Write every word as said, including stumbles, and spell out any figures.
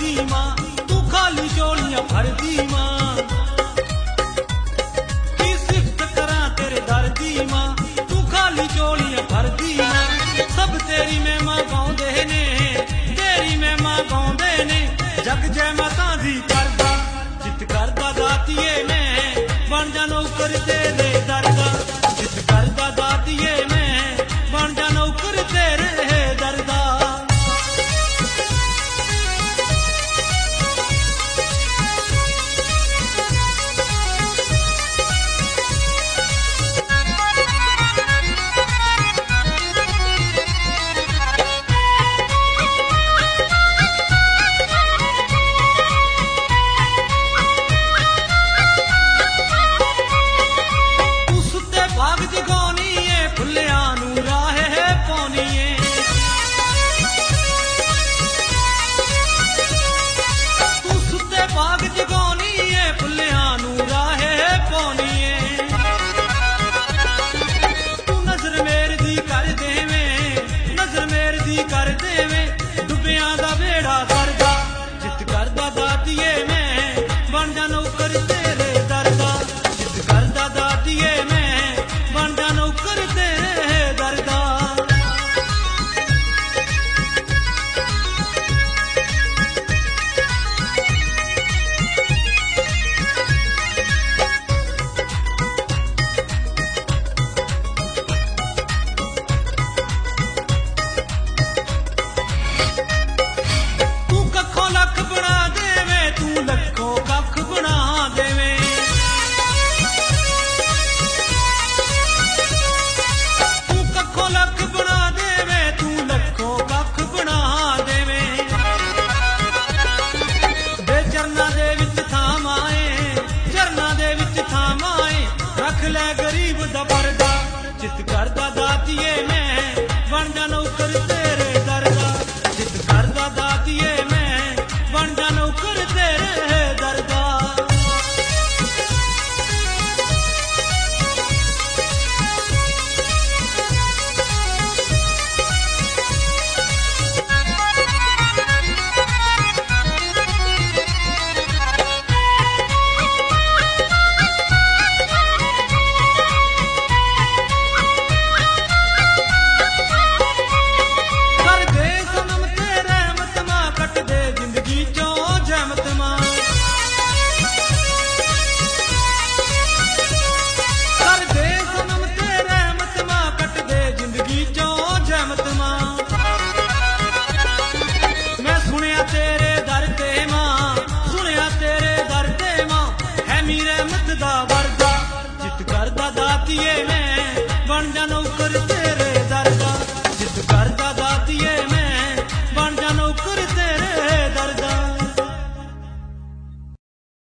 भरदी मां, तू खाली झोलियां भरदी मां। की सिफत करा तेरे दर्दी मां, तू खाली झोलियां भरदी मां। सब तेरी महिमा गाउंदे ने, तेरी महिमा गाउंदे ने, जग जय माता दी करदा, चित करदा दातिए ने, बन जा नौकर तेरे